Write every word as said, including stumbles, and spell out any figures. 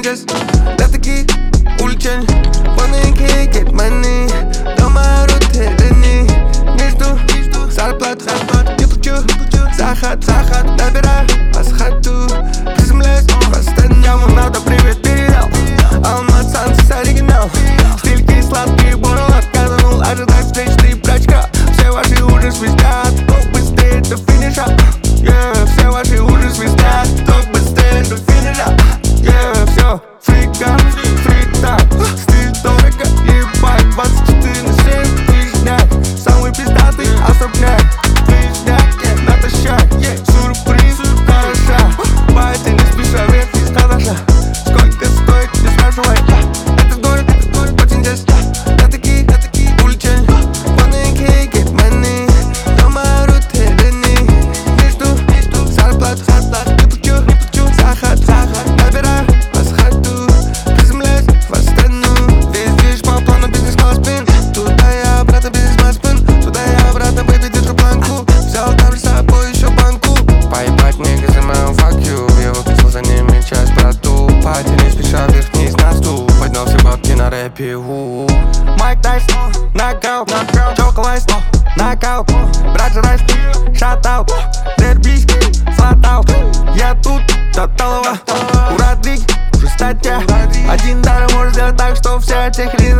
just для таких уличин. Wanna can't get money. Дома рутины. Не жду зарплат. Не плачу заход, заход. Набираю пасхату. Приземляюсь постоянно. Ему надо привет передал. А он мацанцы оригинал. Стильки сладкие, борол отказанул. Ожидать встречный брачка. Все ваши ужасы свистят. Только быстрее до финиша. Yeah, все ваши ужасы свистят. Только быстрее до финиша. Yeah, все, фрика, фрита. Стиль дорого, ебать. двадцать четыре на семь, движняк. Самый пиздатый особняк. Движняк, yeah, натощак, yeah. Сюрприз, хороша. Байты не спеша, вверх из хороша. Сколько стоит, не спрашивай. Этот город, очень здесь. Я такие, я такие уличин. Wanna can't get money. Дома рутины. Не жду зарплат, зарплат. Не плачу, не плачу заход, заход. Набираю пасхату. Приземляюсь в Астану. Весь движ по плану, бизнес-класс пин. Туда и обратно, бизнес-класс пин. Туда и обратно, бэйби, держу планку. Взял там с собой еще банку. Поебать мне газы, мою fuck you. Я выписал за ними часть брату. Пати не спеша, вверх-вниз на стул. Поднял все бабки на рэпе. Майк Тайсон, нокаут. Чоколайс, нокаут. Братья Райс, шатаут. Дербись, флатаут. Я тут до талого. У Родриг уже статья. Один дар может сделать так, что вся техника